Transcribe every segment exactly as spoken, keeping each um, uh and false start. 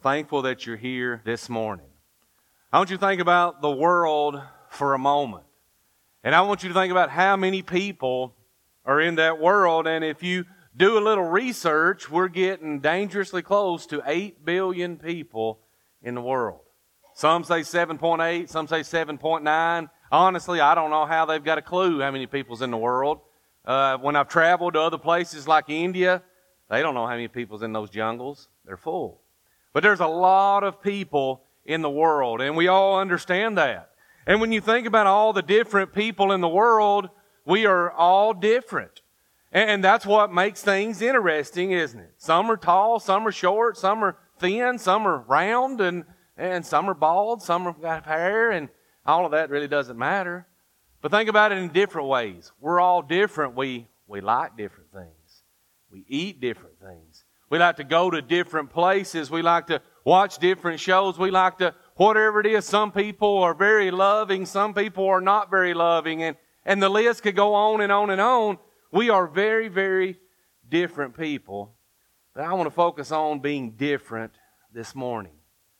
Thankful that you're here this morning. I want you to think about the world for a moment. And I want you to think about how many people are in that world. And if you do a little research, we're getting dangerously close to eight billion people in the world. Some say seven point eight, some say seven point nine. Honestly, I don't know how they've got a clue how many people's in the world. Uh, when I've traveled to other places like India, they don't know how many people's in those jungles. They're full. But there's a lot of people in the world, and we all understand that. And when you think about all the different people in the world, we are all different. And that's what makes things interesting, isn't it? Some are tall, some are short, some are thin, some are round, and, and some are bald, some have got hair, and all of that really doesn't matter. But think about it in different ways. We're all different. We, we like different things. We eat different things. We like to go to different places. We like to watch different shows. We like to, whatever it is, some people are very loving. Some people are not very loving. And, and the list could go on and on and on. We are very, very different people. But I want to focus on being different this morning.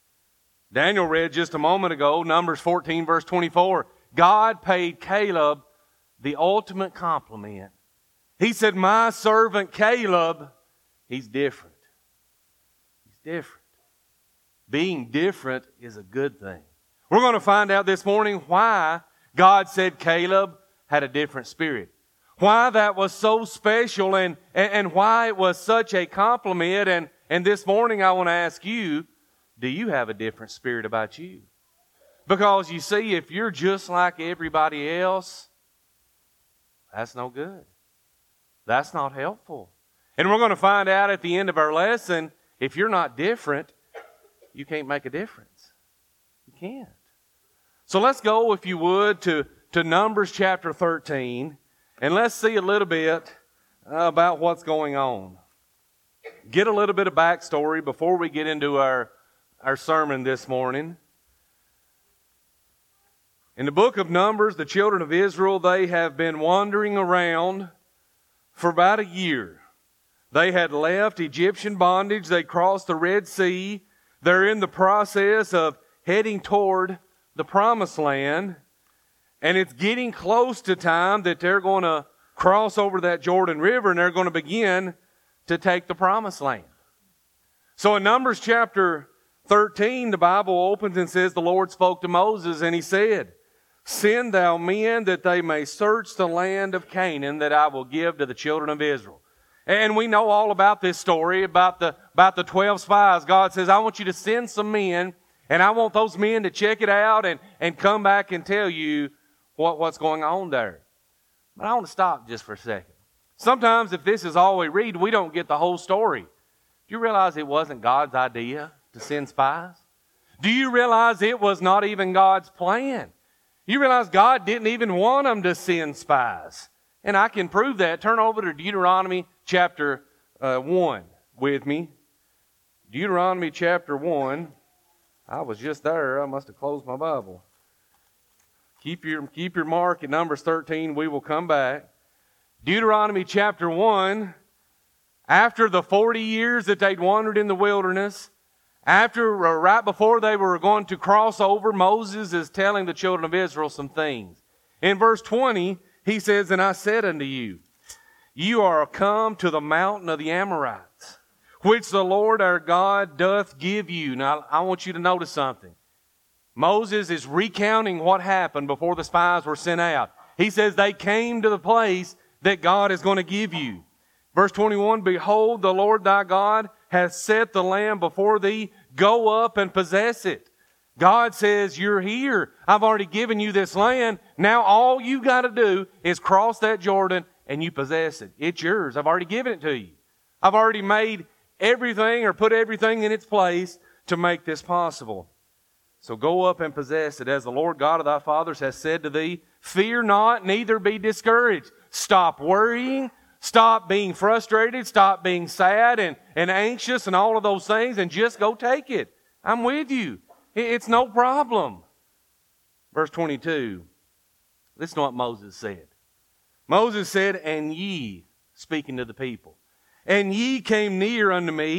Daniel read just a moment ago, Numbers fourteen, verse twenty-four. God paid Caleb the ultimate compliment. He said, my servant Caleb, he's different. He's different. Being different is a good thing. We're going to find out this morning why God said Caleb had a different spirit. Why that was so special and, and, and why it was such a compliment. And, and this morning I want to ask you, do you have a different spirit about you? Because you see, if you're just like everybody else, that's no good. That's not helpful. And we're going to find out at the end of our lesson, if you're not different, you can't make a difference. You can't. So let's go, if you would, to, to Numbers chapter thirteen, and let's see a little bit about what's going on. Get a little bit of backstory before we get into our, our sermon this morning. In the book of Numbers, the children of Israel, they have been wandering around for about a year. They had left Egyptian bondage. They crossed the Red Sea. They're in the process of heading toward the Promised Land. And it's getting close to time that they're going to cross over that Jordan River and they're going to begin to take the Promised Land. So in Numbers chapter thirteen, the Bible opens and says, the Lord spoke to Moses and he said, send thou men that they may search the land of Canaan that I will give to the children of Israel. And we know all about this story, about the, about the twelve spies. God says, I want you to send some men, and I want those men to check it out and, and come back and tell you what, what's going on there. But I want to stop just for a second. Sometimes if this is all we read, we don't get the whole story. Do you realize it wasn't God's idea to send spies? Do you realize it was not even God's plan? You realize God didn't even want them to send spies. And I can prove that. Turn over to Deuteronomy chapter uh, one with me. Deuteronomy chapter one. I was just there. I must have closed my Bible. Keep your, keep your mark at Numbers thirteen. We will come back. Deuteronomy chapter one. After the forty years that they'd wandered in the wilderness, after, uh, right before they were going to cross over, Moses is telling the children of Israel some things. In verse twenty, he says, and I said unto you, you are come to the mountain of the Amorites, which the Lord our God doth give you. Now, I want you to notice something. Moses is recounting what happened before the spies were sent out. He says they came to the place that God is going to give you. Verse twenty-one, behold, the Lord thy God hath set the land before thee. Go up and possess it. God says, you're here. I've already given you this land. Now all you got to do is cross that Jordan and you possess it. It's yours. I've already given it to you. I've already made everything or put everything in its place to make this possible. So go up and possess it, as the Lord God of thy fathers has said to thee. Fear not, neither be discouraged. Stop worrying. Stop being frustrated. Stop being sad and, and anxious and all of those things, and just go take it. I'm with you. It's no problem. Verse twenty-two. Listen to what Moses said. Moses said, and ye, speaking to the people, and ye came near unto me,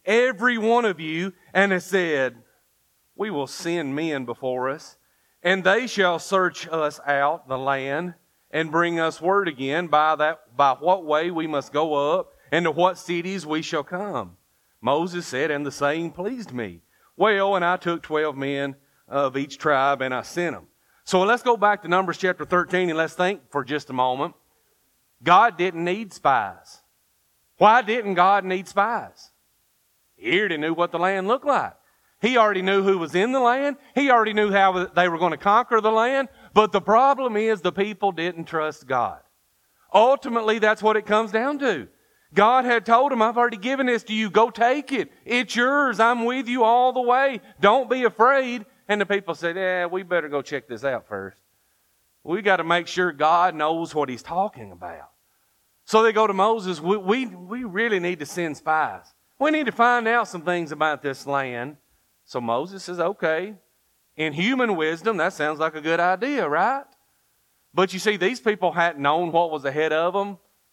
every one of you, and has said, we will send men before us, and they shall search us out the land, and bring us word again by that by what way we must go up, and to what cities we shall come. Moses said, and the saying pleased me. Well, and I took twelve men of each tribe, and I sent them. So let's go back to Numbers chapter thirteen, and let's think for just a moment. God didn't need spies. Why didn't God need spies? He already knew what the land looked like. He already knew who was in the land. He already knew how they were going to conquer the land. But the problem is the people didn't trust God. Ultimately, that's what it comes down to. God had told them, I've already given this to you. Go take it. It's yours. I'm with you all the way. Don't be afraid. And the people said, yeah, we better go check this out first. We got to make sure God knows what He's talking about. So they go to Moses, we, we, we really need to send spies. We need to find out some things about this land. So Moses says, okay. In human wisdom, that sounds like a good idea, right? But you see, these people hadn't known what was ahead of them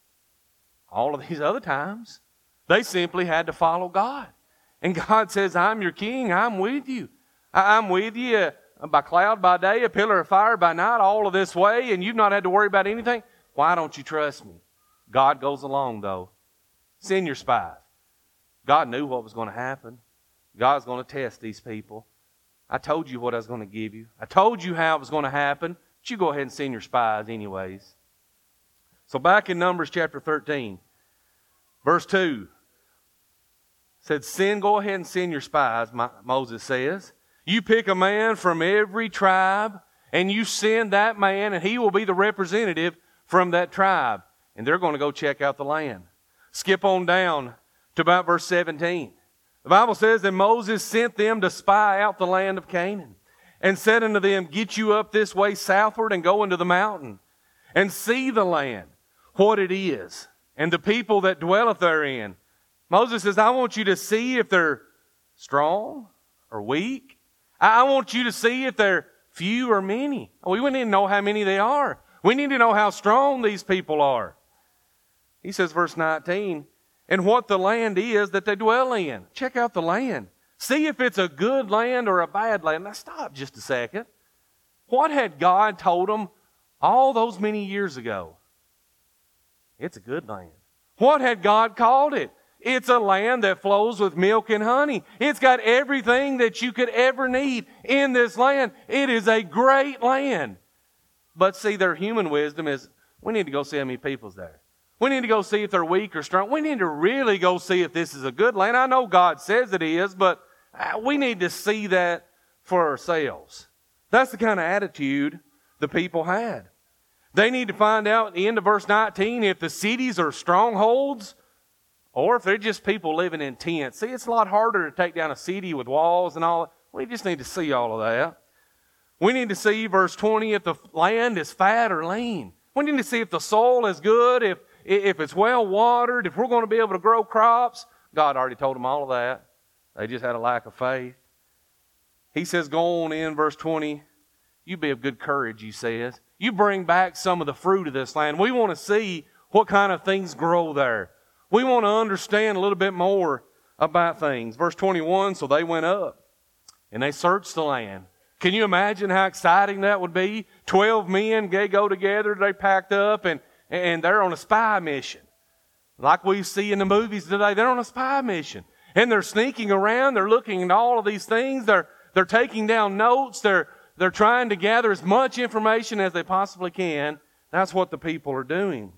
all of these other times. They simply had to follow God. And God says, I'm your king. I'm with you. I'm with you by cloud by day, a pillar of fire by night, all of this way, and you've not had to worry about anything. Why don't you trust me? God goes along, though. Send your spies. God knew what was going to happen. God's going to test these people. I told you what I was going to give you. I told you how it was going to happen. But you go ahead and send your spies anyways. So back in Numbers chapter thirteen, verse two, said, send, go ahead and send your spies, Moses says. You pick a man from every tribe, and you send that man, and he will be the representative from that tribe. And they're going to go check out the land. Skip on down to about verse seventeen. The Bible says that Moses sent them to spy out the land of Canaan, and said unto them, get you up this way southward, and go into the mountain, and see the land, what it is, and the people that dwelleth therein. Moses says, I want you to see if they're strong or weak. I want you to see if they're few or many. We need to know how many they are. We need to know how strong these people are. He says, verse nineteen, and what the land is that they dwell in. Check out the land. See if it's a good land or a bad land. Now stop just a second. What had God told them all those many years ago? It's a good land. What had God called it? It's a land that flows with milk and honey. It's got everything that you could ever need in this land. It is a great land. But see, their human wisdom is, we need to go see how many people's there. We need to go see if they're weak or strong. We need to really go see if this is a good land. I know God says it is, but we need to see that for ourselves. That's the kind of attitude the people had. They need to find out at the end of verse nineteen if the cities are strongholds or if they're just people living in tents. See, it's a lot harder to take down a city with walls and all. We just need to see all of that. We need to see, verse twenty, if the land is fat or lean. We need to see if the soil is good, if, if it's well watered, if we're going to be able to grow crops. God already told them all of that. They just had a lack of faith. He says, go on in, verse twenty. You be of good courage, he says. You bring back some of the fruit of this land. We want to see what kind of things grow there. We want to understand a little bit more about things. Verse twenty-one, so they went up and they searched the land. Can you imagine how exciting that would be? Twelve men, they go together, they packed up, and, and they're on a spy mission. Like we see in the movies today, they're on a spy mission. And they're sneaking around, they're looking at all of these things, they're, they're taking down notes, they're, they're trying to gather as much information as they possibly can. That's what the people are doing.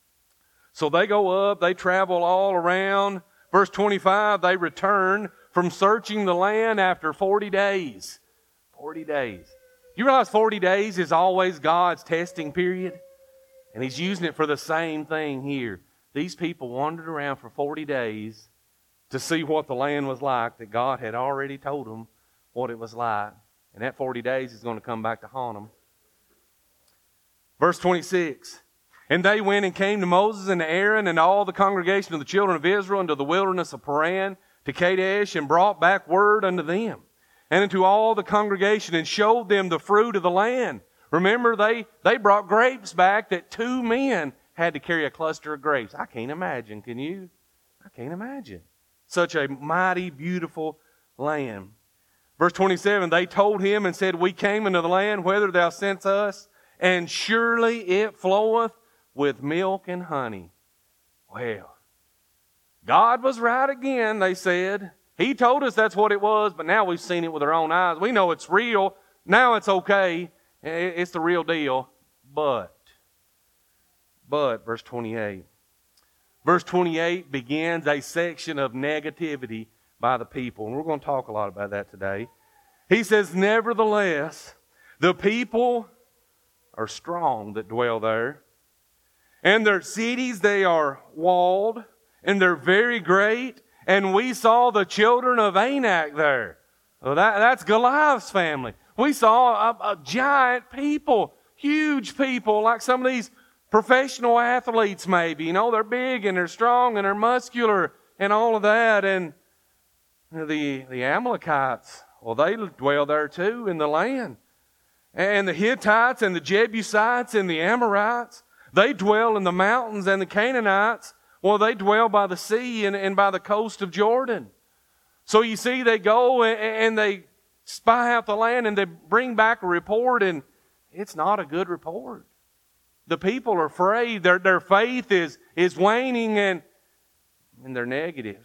So they go up, they travel all around. Verse twenty-five, they return from searching the land after forty days. forty days. You realize forty days is always God's testing period? And He's using it for the same thing here. These people wandered around for forty days to see what the land was like that God had already told them what it was like. And that forty days is going to come back to haunt them. Verse twenty-six. And they went and came to Moses and to Aaron and all the congregation of the children of Israel into the wilderness of Paran to Kadesh, and brought back word unto them and unto all the congregation, and showed them the fruit of the land. Remember, they, they brought grapes back that two men had to carry a cluster of grapes. I can't imagine, can you? I can't imagine. such a mighty, beautiful land. Verse twenty-seven, they told him and said, we came into the land whither thou sentest us, and surely it floweth with milk and honey. Well, God was right again, they said. He told us that's what it was, but now we've seen it with our own eyes. We know it's real. Now it's okay. It's the real deal. But, but, verse twenty-eight. Verse twenty-eight begins a section of negativity by the people. And we're going to talk a lot about that today. He says, nevertheless, the people are strong that dwell there. And their cities, they are walled. And they're very great. And we saw the children of Anak there. Well, that, that's Goliath's family. We saw a, a giant people, huge people, like some of these professional athletes maybe. You know, they're big and they're strong and they're muscular and all of that. And the, the Amalekites, well, they dwell there too in the land. And the Hittites and the Jebusites and the Amorites, they dwell in the mountains. And the Canaanites, well, they dwell by the sea and, and by the coast of Jordan. So you see, they go and, and they spy out the land and they bring back a report, and it's not a good report. The people are afraid. Their, their faith is, is waning, and, and they're negative.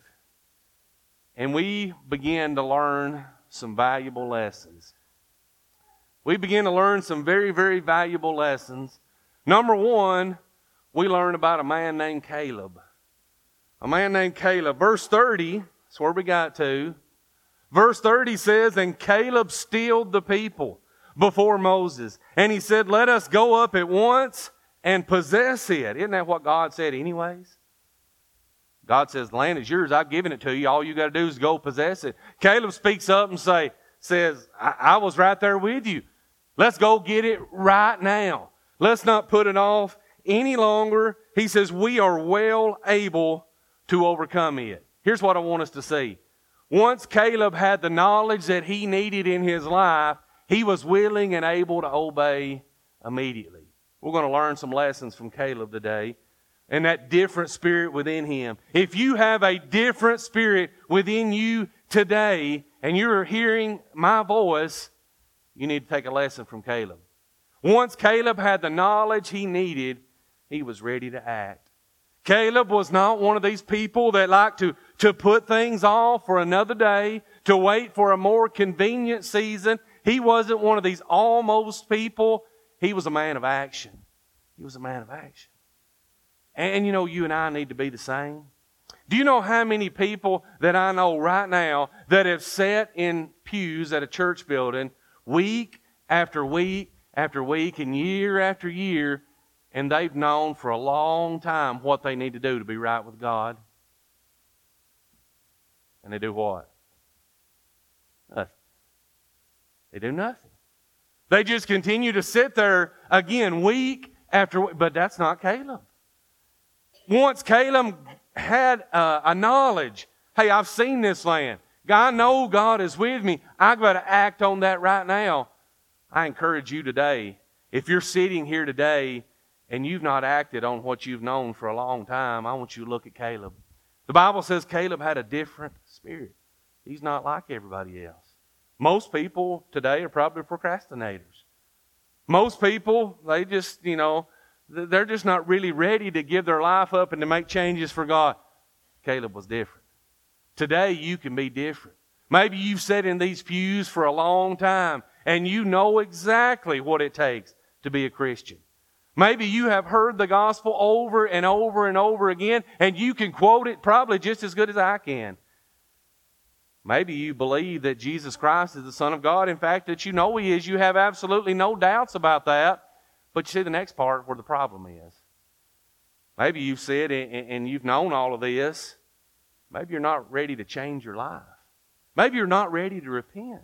And we begin to learn some valuable lessons. We begin to learn some very, very valuable lessons. Number one, we learn about a man named Caleb. A man named Caleb. Verse thirty, that's where we got to. Verse thirty says, and Caleb stilled the people before Moses. And he said, let us go up at once and possess it. Isn't that what God said anyways? God says, the land is yours. I've given it to you. All you got to do is go possess it. Caleb speaks up and say, says, I, I was right there with you. Let's go get it right now. Let's not put it off any longer. He says, we are well able to overcome it. Here's what I want us to see. Once Caleb had the knowledge that he needed in his life, he was willing and able to obey immediately. We're going to learn some lessons from Caleb today and that different spirit within him. If you have a different spirit within you today and you're hearing my voice, you need to take a lesson from Caleb. Once Caleb had the knowledge he needed, he was ready to act. Caleb was not one of these people that like to, to put things off for another day, to wait for a more convenient season. He wasn't one of these almost people. He was a man of action. He was a man of action. And, and you know, you and I need to be the same. Do you know how many people that I know right now that have sat in pews at a church building week after week after week and year after year, and they've known for a long time what they need to do to be right with God? And they do what? Nothing. They do nothing. They just continue to sit there again week after week. But that's not Caleb. Once Caleb had uh, a knowledge, hey, I've seen this land. I know God is with me. I've got to act on that right now. I encourage you today, if you're sitting here today and you've not acted on what you've known for a long time, I want you to look at Caleb. The Bible says Caleb had a different spirit. He's not like everybody else. Most people today are probably procrastinators. Most people, they just, you know, they're just not really ready to give their life up and to make changes for God. Caleb was different. Today you can be different. Maybe you've sat in these pews for a long time and you know exactly what it takes to be a Christian. Maybe you have heard the gospel over and over and over again, and you can quote it probably just as good as I can. Maybe you believe that Jesus Christ is the Son of God. In fact, that you know He is. You have absolutely no doubts about that. But you see the next part where the problem is. Maybe you've said and you've known all of this. Maybe you're not ready to change your life. Maybe you're not ready to repent.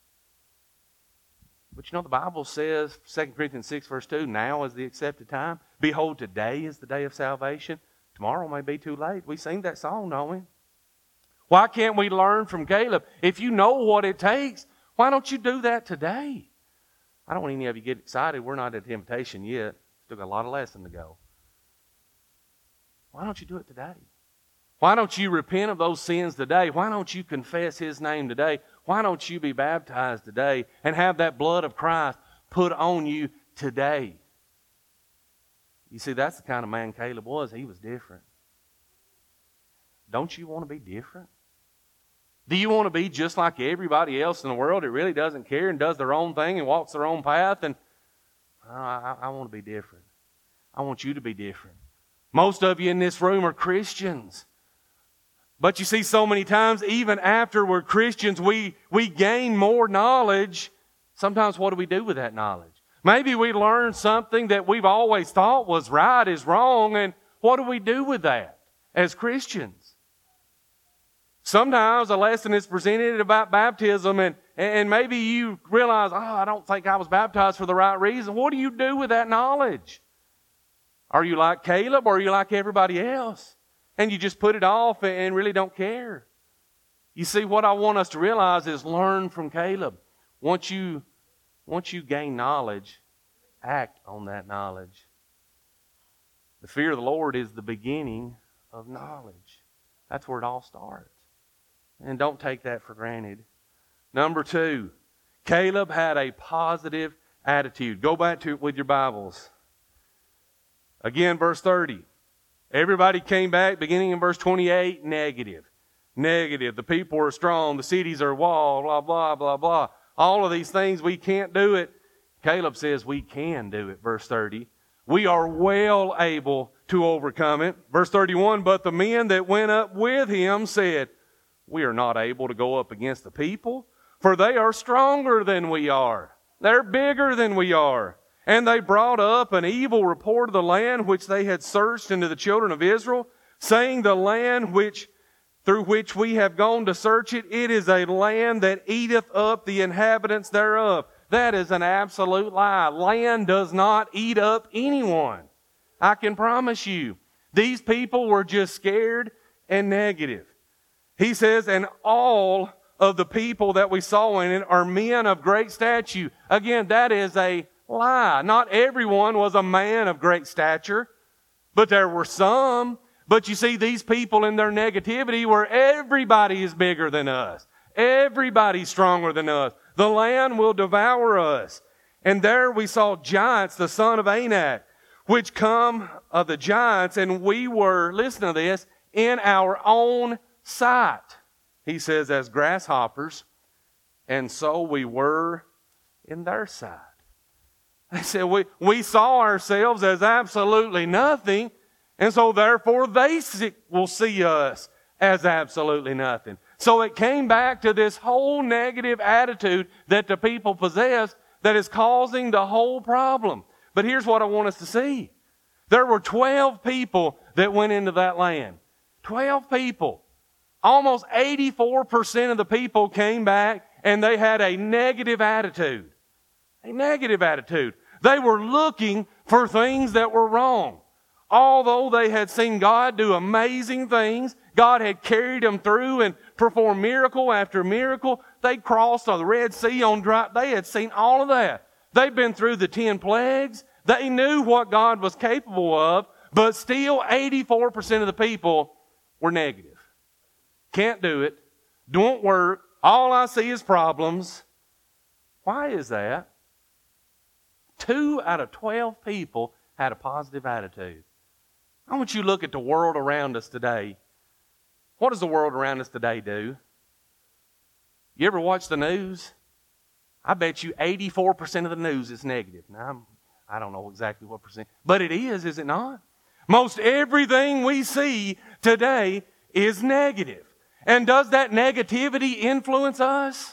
But you know, the Bible says, Second Corinthians six verse two, now is the accepted time. Behold, today is the day of salvation. Tomorrow may be too late. We sing that song, don't we? Why can't we learn from Caleb? If you know what it takes, why don't you do that today? I don't want any of you to get excited. We're not at temptation yet. Still got a lot of lesson to go. Why don't you do it today? Why don't you repent of those sins today? Why don't you confess His name today? Why don't you be baptized today and have that blood of Christ put on you today? You see, that's the kind of man Caleb was. He was different. Don't you want to be different? Do you want to be just like everybody else in the world that really doesn't care and does their own thing and walks their own path? And oh, I, I want to be different. I want you to be different. Most of you in this room are Christians. But you see, so many times, even after we're Christians, we, we gain more knowledge. Sometimes what do we do with that knowledge? Maybe we learn something that we've always thought was right is wrong, and what do we do with that as Christians? Sometimes a lesson is presented about baptism, and, and maybe you realize, oh, I don't think I was baptized for the right reason. What do you do with that knowledge? Are you like Caleb, or are you like everybody else? And you just put it off and really don't care. You see, what I want us to realize is learn from Caleb. Once you, once you gain knowledge, act on that knowledge. The fear of the Lord is the beginning of knowledge. That's where it all starts. And don't take that for granted. Number two, Caleb had a positive attitude. Go back to it with your Bibles. Again, verse thirty. Everybody came back, beginning in verse twenty-eight, negative. Negative. The people are strong. The cities are walled, blah, blah, blah, blah. All of these things, we can't do it. Caleb says we can do it, verse thirty. We are well able to overcome it. Verse thirty-one, but the men that went up with him said, we are not able to go up against the people, for they are stronger than we are. They're bigger than we are. And they brought up an evil report of the land which they had searched unto the children of Israel, saying, the land which through which we have gone to search it, it is a land that eateth up the inhabitants thereof. That is an absolute lie. Land does not eat up anyone. I can promise you. These people were just scared and negative. He says, and all of the people that we saw in it are men of great stature. Again, that is a lie. Not everyone was a man of great stature, but there were some. But you see, these people in their negativity were everybody is bigger than us. Everybody's stronger than us. The land will devour us. And there we saw giants, the son of Anak, which come of the giants, and we were, listen to this, in our own sight. He says, as grasshoppers, and so we were in their sight. They said, we, we saw ourselves as absolutely nothing, and so therefore they see, will see us as absolutely nothing. So it came back to this whole negative attitude that the people possessed that is causing the whole problem. But here's what I want us to see. There were twelve people that went into that land. twelve people. Almost eighty-four percent of the people came back and they had a negative attitude. A negative attitude. They were looking for things that were wrong. Although they had seen God do amazing things, God had carried them through and performed miracle after miracle. They crossed the Red Sea on dry. They had seen all of that. They'd been through the ten plagues. They knew what God was capable of, but still eighty-four percent of the people were negative. Can't do it. Don't work. All I see is problems. Why is that? Two out of twelve people had a positive attitude. I want you to look at the world around us today. What does the world around us today do? You ever watch the news? I bet you eighty-four percent of the news is negative. Now, I'm, I don't know exactly what percent, but it is, is it not? Most everything we see today is negative. And does that negativity influence us?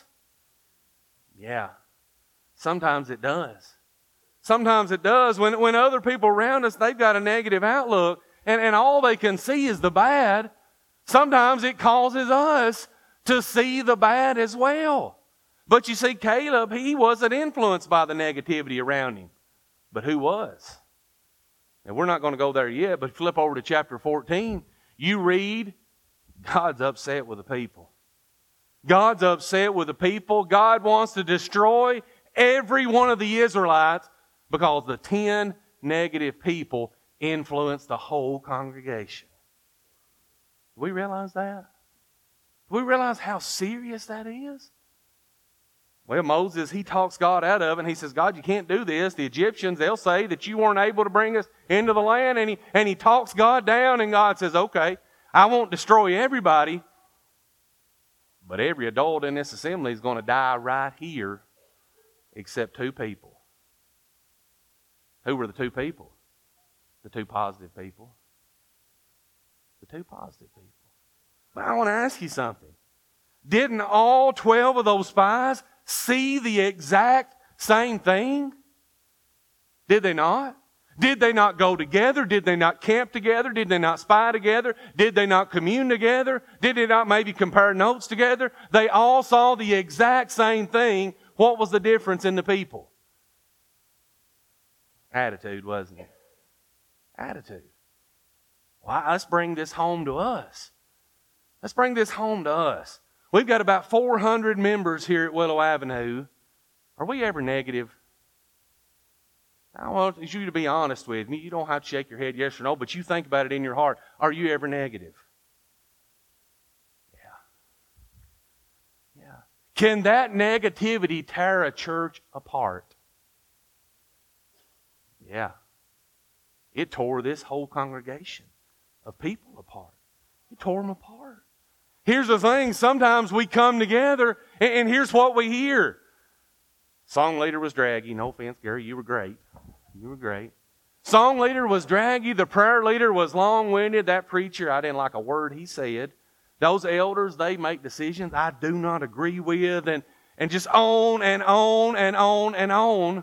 Yeah, sometimes it does. Sometimes it does. When, when other people around us, they've got a negative outlook, and, and all they can see is the bad, sometimes it causes us to see the bad as well. But you see, Caleb, he wasn't influenced by the negativity around him. But who was? And we're not going to go there yet, but flip over to chapter fourteen. You read, God's upset with the people. God's upset with the people. God wants to destroy every one of the Israelites because the ten negative people influenced the whole congregation. Do we realize that? Do we realize how serious that is? Well, Moses, he talks God out of it, and he says, God, you can't do this. The Egyptians, they'll say that you weren't able to bring us into the land. And he, and he talks God down, and God says, okay, I won't destroy everybody, but every adult in this assembly is going to die right here except two people. Who were the two people? The two positive people. The two positive people. But I want to ask you something. Didn't all twelve of those spies see the exact same thing? Did they not? Did they not go together? Did they not camp together? Did they not spy together? Did they not commune together? Did they not maybe compare notes together? They all saw the exact same thing. What was the difference in the people? Attitude, wasn't it? Attitude. Well, let's bring this home to us. Let's bring this home to us. We've got about four hundred members here at Willow Avenue. Are we ever negative? I want you to be honest with me. You don't have to shake your head yes or no, but you think about it in your heart. Are you ever negative? Yeah. Yeah. Can that negativity tear a church apart? Yeah. It tore this whole congregation of people apart. It tore them apart. Here's the thing. Sometimes we come together, and here's what we hear. Song leader was draggy. No offense, Gary, you were great. You were great. Song leader was draggy. The prayer leader was long-winded. That preacher, I didn't like a word he said. Those elders, they make decisions I do not agree with, and, and just on and on and on and on.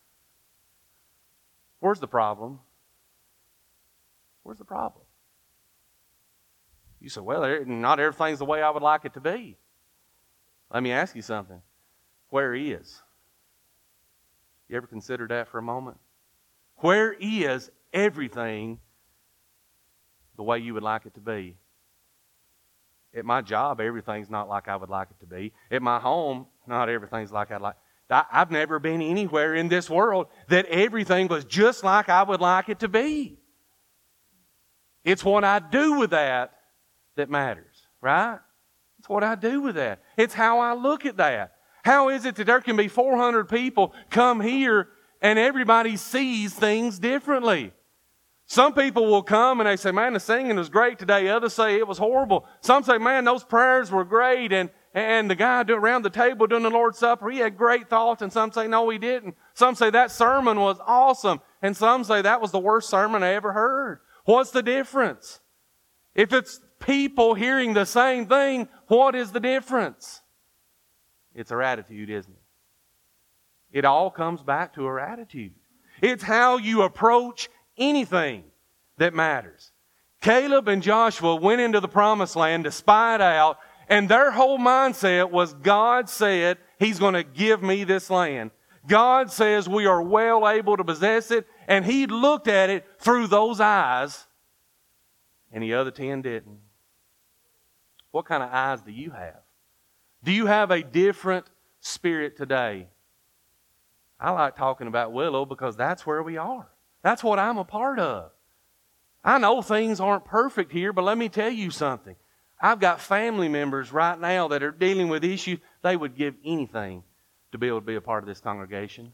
Where's the problem? Where's the problem? You say, well, not everything's the way I would like it to be. Let me ask you something. Where is? You ever considered that for a moment? Where is everything the way you would like it to be? At my job, everything's not like I would like it to be. At my home, not everything's like I'd like. I, I've never been anywhere in this world that everything was just like I would like it to be. It's what I do with that that matters, right? It's what I do with that. It's how I look at that. How is it that there can be four hundred people come here and everybody sees things differently? Some people will come and they say, man, the singing was great today. Others say it was horrible. Some say, man, those prayers were great. And, and the guy around the table doing the Lord's Supper, he had great thoughts. And some say, no, he didn't. Some say that sermon was awesome. And some say that was the worst sermon I ever heard. What's the difference? If it's people hearing the same thing, what is the difference? It's our attitude, isn't it? It all comes back to our attitude. It's how you approach anything that matters. Caleb and Joshua went into the promised land to spy it out, and their whole mindset was God said He's going to give me this land. God says we are well able to possess it, and He looked at it through those eyes, and the other ten didn't. What kind of eyes do you have? Do you have a different spirit today? I like talking about Willow because that's where we are. That's what I'm a part of. I know things aren't perfect here, but let me tell you something. I've got family members right now that are dealing with issues. They would give anything to be able to be a part of this congregation.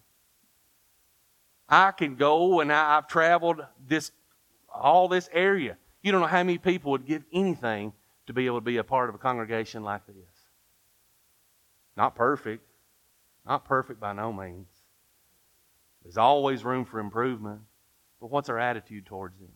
I can go, and I, I've traveled this all this area. You don't know how many people would give anything to be able to be a part of a congregation like this. Not perfect. Not perfect by no means. There's always room for improvement. But what's our attitude towards Him?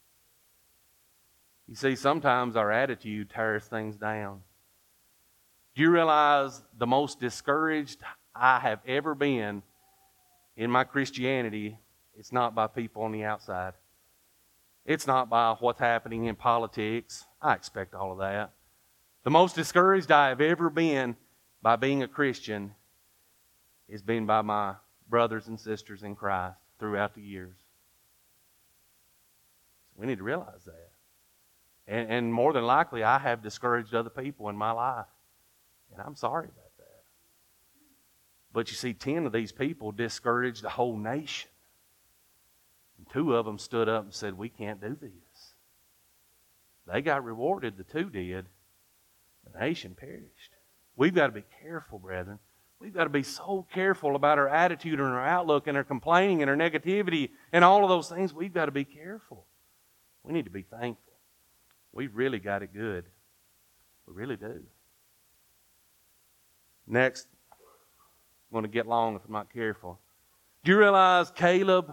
You see, sometimes our attitude tears things down. Do you realize the most discouraged I have ever been in my Christianity, it's not by people on the outside. It's not by what's happening in politics. I expect all of that. The most discouraged I have ever been by being a Christian is being by my brothers and sisters in Christ throughout the years. We need to realize that. And, and more than likely, I have discouraged other people in my life. And I'm sorry about that. But you see, ten of these people discouraged the whole nation. And two of them stood up and said, we can't do this. They got rewarded, the two did. The nation perished. We've got to be careful, brethren. We've got to be so careful about our attitude and our outlook and our complaining and our negativity and all of those things. We've got to be careful. We need to be thankful. We've really got it good. We really do. Next, I'm going to get long if I'm not careful. Do you realize Caleb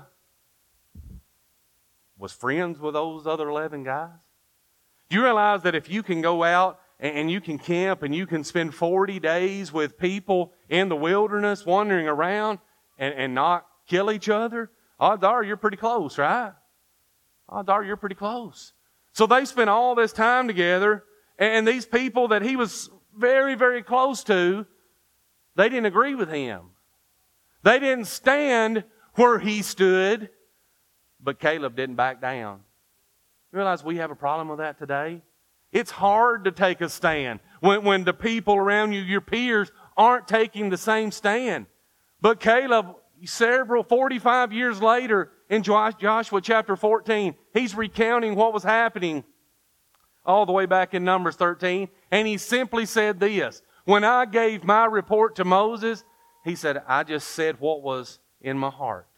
was friends with those other eleven guys? Do you realize that if you can go out and you can camp and you can spend forty days with people in the wilderness wandering around and, and not kill each other, odds are you're pretty close, right? Odds are you're pretty close. So they spent all this time together, and these people that he was very, very close to, they didn't agree with him. They didn't stand where he stood, but Caleb didn't back down. You realize we have a problem with that today? It's hard to take a stand when, when the people around you, your peers, aren't taking the same stand. But Caleb, several, forty-five years later, in Joshua chapter fourteen, he's recounting what was happening all the way back in Numbers thirteen. And he simply said this: when I gave my report to Moses, he said, I just said what was in my heart.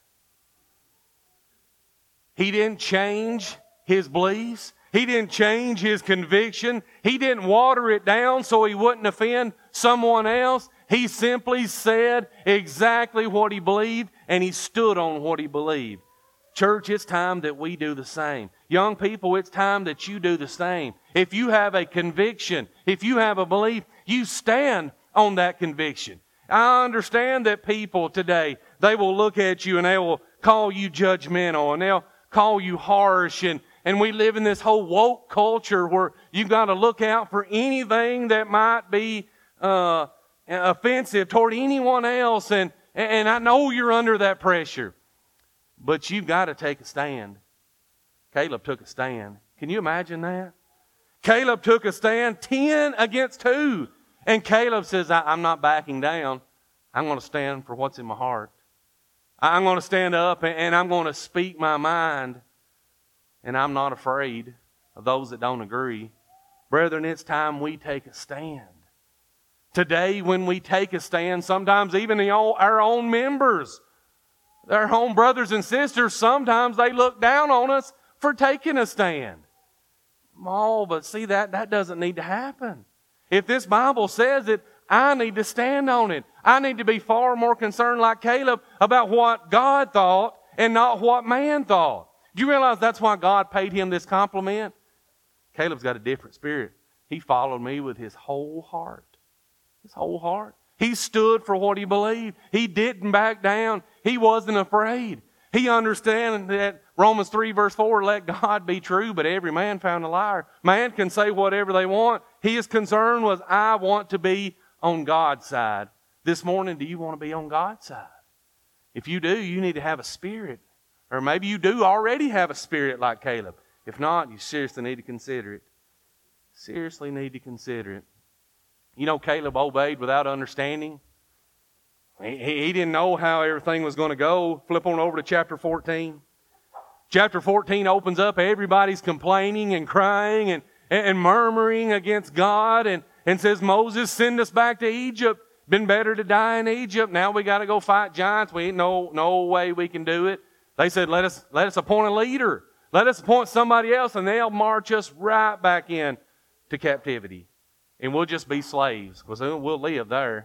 He didn't change his beliefs. He didn't change his conviction. He didn't water it down so he wouldn't offend someone else. He simply said exactly what he believed, and he stood on what he believed. Church, it's time that we do the same. Young people, it's time that you do the same. If you have a conviction, if you have a belief, you stand on that conviction. I understand that people today, they will look at you and they will call you judgmental and they'll call you harsh, and, and we live in this whole woke culture where you've got to look out for anything that might be uh, offensive toward anyone else, and, and I know you're under that pressure. But you've got to take a stand. Caleb took a stand. Can you imagine that? Caleb took a stand, ten against two. And Caleb says, I, I'm not backing down. I'm going to stand for what's in my heart. I'm going to stand up and, and I'm going to speak my mind. And I'm not afraid of those that don't agree. Brethren, it's time we take a stand. Today, when we take a stand, sometimes even the, our own members, our own brothers and sisters, sometimes they look down on us for taking a stand. Oh, but see, that, that doesn't need to happen. If this Bible says it, I need to stand on it. I need to be far more concerned like Caleb about what God thought and not what man thought. Do you realize that's why God paid him this compliment? Caleb's got a different spirit. He followed me with his whole heart. His whole heart. He stood for what he believed. He didn't back down. He wasn't afraid. He understood that Romans three verse four, let God be true, but every man found a liar. Man can say whatever they want. His concern was, I want to be on God's side. This morning, do you want to be on God's side? If you do, you need to have a spirit. Or maybe you do already have a spirit like Caleb. If not, you seriously need to consider it. Seriously need to consider it. You know, Caleb obeyed without understanding. He, he didn't know how everything was going to go. Flip on over to chapter fourteen. Chapter fourteen opens up. Everybody's complaining and crying and, and murmuring against God, and, and says, Moses, send us back to Egypt. Been better to die in Egypt. Now we got to go fight giants. We ain't no, no way we can do it. They said, let us, let us appoint a leader. Let us appoint somebody else, and they'll march us right back in to captivity. And we'll just be slaves, because we'll live there.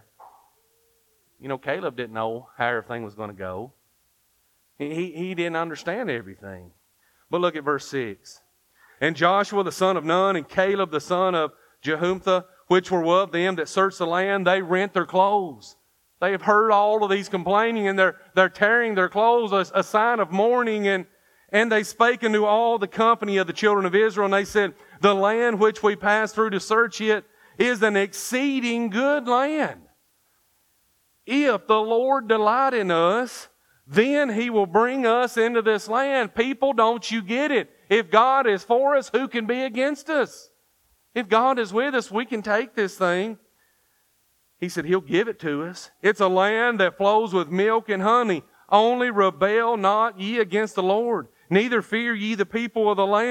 You know, Caleb didn't know how everything was going to go. He, he, he didn't understand everything. But look at verse six. And Joshua the son of Nun and Caleb the son of Jehumtha, which were of them that searched the land, they rent their clothes. They have heard all of these complaining, and they're, they're tearing their clothes, a, a sign of mourning. And, and they spake unto all the company of the children of Israel, and they said, the land which we passed through to search it is an exceeding good land. If the Lord delight in us, then He will bring us into this land. People, don't you get it? If God is for us, who can be against us? If God is with us, we can take this thing. He said He'll give it to us. It's a land that flows with milk and honey. Only rebel not ye against the Lord. Neither fear ye the people of the land,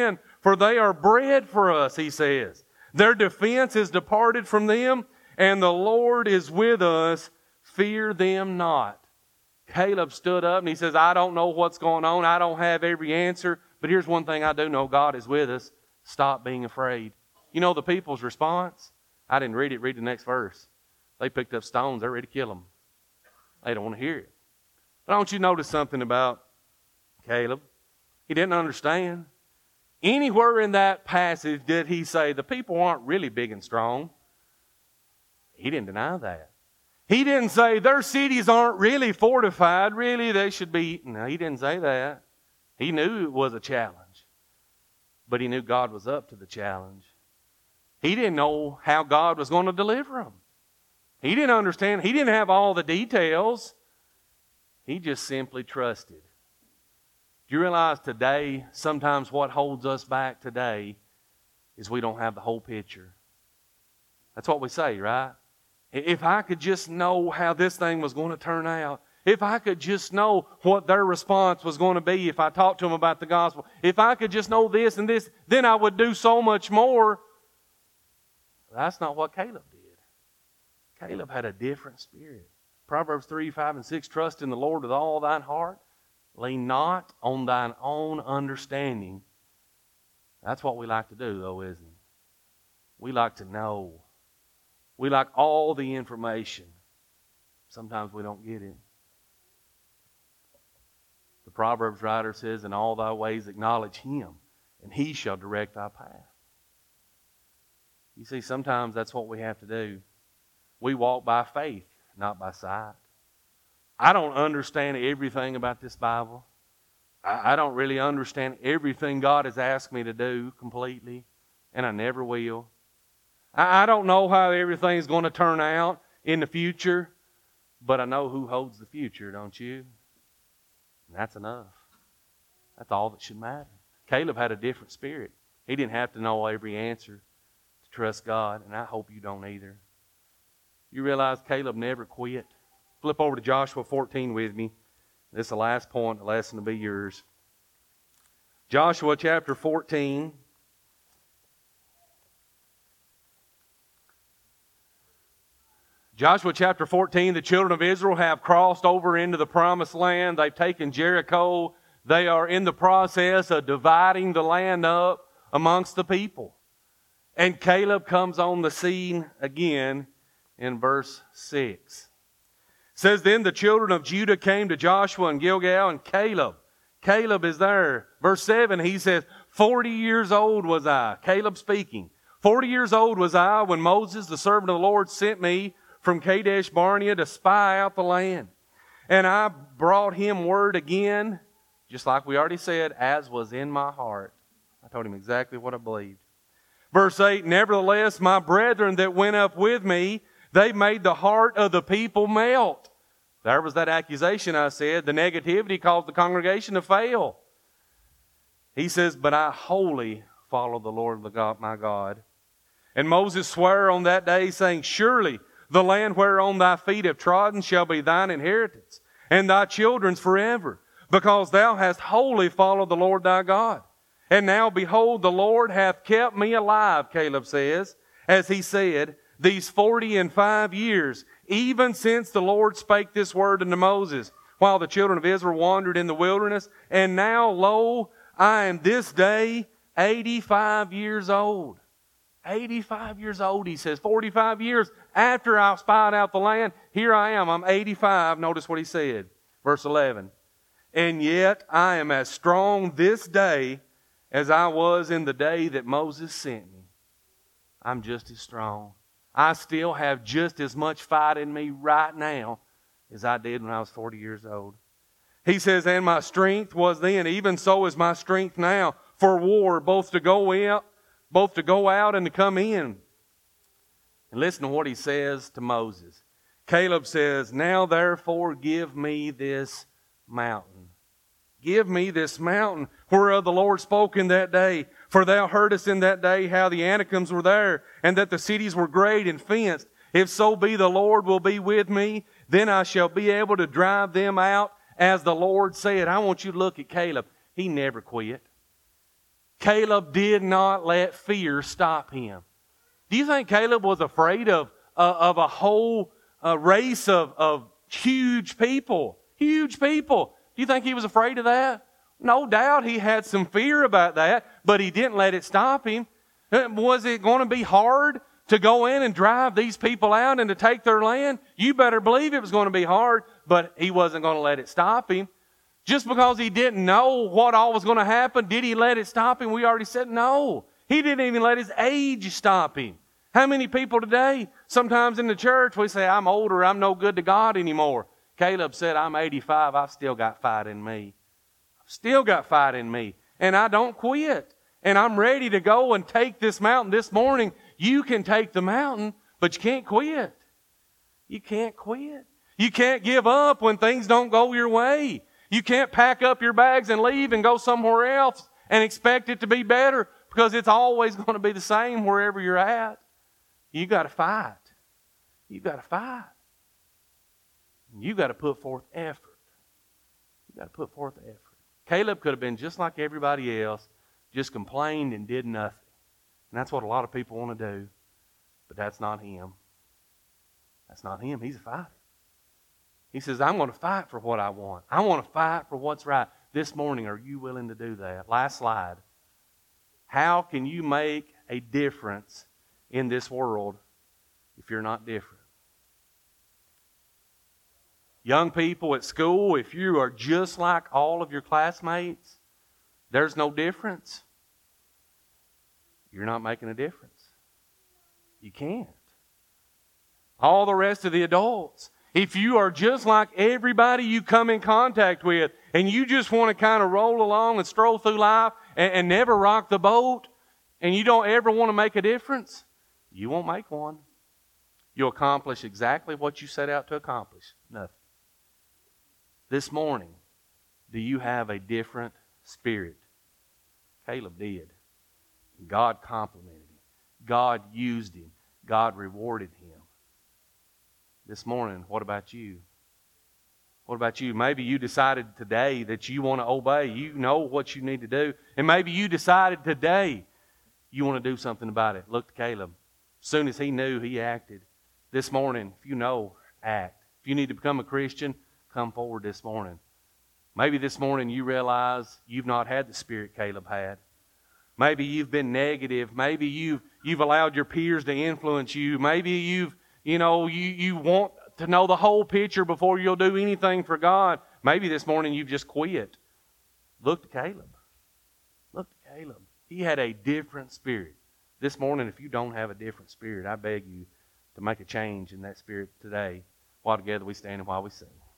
for they are bread for us, he says. Their defense is departed from them, and the Lord is with us. Fear them not. Caleb stood up and he says, I don't know what's going on. I don't have every answer. But here's one thing I do know. God is with us. Stop being afraid. You know the people's response? I didn't read it. Read the next verse. They picked up stones. They're ready to kill him. They don't want to hear it. But don't you notice something about Caleb? He didn't understand. Anywhere in that passage did he say the people aren't really big and strong. He didn't deny that. He didn't say their cities aren't really fortified. Really, they should be. No, he didn't say that. He knew it was a challenge. But he knew God was up to the challenge. He didn't know how God was going to deliver him. He didn't understand. He didn't have all the details. He just simply trusted. Do you realize today, sometimes what holds us back today is we don't have the whole picture. That's what we say, right? If I could just know how this thing was going to turn out, if I could just know what their response was going to be if I talked to them about the gospel, if I could just know this and this, then I would do so much more. That's not what Caleb did. Caleb had a different spirit. Proverbs three, five, and six, trust in the Lord with all thine heart. Lean not on thine own understanding. That's what we like to do, though, isn't it? We like to know. We like all the information. Sometimes we don't get it. The Proverbs writer says, in all thy ways acknowledge him, and he shall direct thy path. You see, sometimes that's what we have to do. We walk by faith, not by sight. I don't understand everything about this Bible. I, I don't really understand everything God has asked me to do completely, and I never will. I, I don't know how everything's going to turn out in the future, but I know who holds the future, don't you? And that's enough. That's all that should matter. Caleb had a different spirit. He didn't have to know every answer to trust God, and I hope you don't either. You realize Caleb never quit. Flip over to Joshua fourteen with me. This is the last point. The lesson will be yours. Joshua chapter fourteen. Joshua chapter fourteen, the children of Israel have crossed over into the promised land. They've taken Jericho. They are in the process of dividing the land up amongst the people. And Caleb comes on the scene again in verse six. It says, then the children of Judah came to Joshua and Gilgal, and Caleb. Caleb is there. Verse seven, he says, forty years old was I. Caleb speaking. Forty years old was I when Moses, the servant of the Lord, sent me from Kadesh Barnea to spy out the land. And I brought him word again, just like we already said, as was in my heart. I told him exactly what I believed. Verse eight, nevertheless, my brethren that went up with me, they made the heart of the people melt. There was that accusation I said. The negativity caused the congregation to fail. He says, but I wholly follow the Lord the God, my God. And Moses swore on that day, saying, surely the land whereon thy feet have trodden shall be thine inheritance, and thy children's forever, because thou hast wholly followed the Lord thy God. And now, behold, the Lord hath kept me alive, Caleb says, as he said, these forty and five years, even since the Lord spake this word unto Moses, while the children of Israel wandered in the wilderness. And now, lo, I am this day eighty-five years old. eighty-five years old, he says. forty-five years after I spied out the land, here I am. I'm eighty-five. Notice what he said. Verse eleven. And yet I am as strong this day as I was in the day that Moses sent me. I'm just as strong. I still have just as much fight in me right now as I did when I was forty years old. He says, and my strength was then, even so is my strength now, for war, both to go out, both to go out and to come in. And listen to what he says to Moses. Caleb says, now therefore give me this mountain. Give me this mountain whereof the Lord spoke in that day. For thou heardest in that day how the Anakims were there, and that the cities were great and fenced. If so be the Lord will be with me, then I shall be able to drive them out as the Lord said. I want you to look at Caleb. He never quit. Caleb did not let fear stop him. Do you think Caleb was afraid of, uh, of a whole uh, race of, of huge people? Huge people. Do you think he was afraid of that? No doubt he had some fear about that, but he didn't let it stop him. Was it going to be hard to go in and drive these people out and to take their land? You better believe it was going to be hard, but he wasn't going to let it stop him. Just because he didn't know what all was going to happen, did he let it stop him? We already said no. He didn't even let his age stop him. How many people today, sometimes in the church, we say, I'm older, I'm no good to God anymore. Caleb said, I'm eighty-five, I've still got fight in me. I've still got fight in me. And I don't quit. And I'm ready to go and take this mountain this morning. You can take the mountain, but you can't quit. You can't quit. You can't give up when things don't go your way. You can't pack up your bags and leave and go somewhere else and expect it to be better, because it's always going to be the same wherever you're at. You got to fight. You got to fight. You got to put forth effort. You got to put forth effort. Caleb could have been just like everybody else, just complained and did nothing. And that's what a lot of people want to do. But that's not him. That's not him. He's a fighter. He says, I'm going to fight for what I want. I want to fight for what's right. This morning, are you willing to do that? Last slide. How can you make a difference in this world if you're not different? Young people at school, if you are just like all of your classmates, there's no difference. You're not making a difference. You can't. All the rest of the adults, if you are just like everybody you come in contact with, and you just want to kind of roll along and stroll through life and, and never rock the boat, and you don't ever want to make a difference, you won't make one. You'll accomplish exactly what you set out to accomplish. Nothing. This morning, do you have a different spirit? Caleb did. God complimented him. God used him. God rewarded him. This morning, what about you? What about you? Maybe you decided today that you want to obey. You know what you need to do. And maybe you decided today you want to do something about it. Look to Caleb. As soon as he knew, he acted. This morning, if you know, act. If you need to become a Christian, come forward this morning. Maybe this morning you realize you've not had the spirit Caleb had. Maybe you've been negative. Maybe you've you've allowed your peers to influence you. Maybe you've, you know, you, you want to know the whole picture before you'll do anything for God. Maybe this morning you've just quit. Look to Caleb. Look to Caleb. He had a different spirit. This morning, if you don't have a different spirit, I beg you to make a change in that spirit today. While together we stand and while we sing.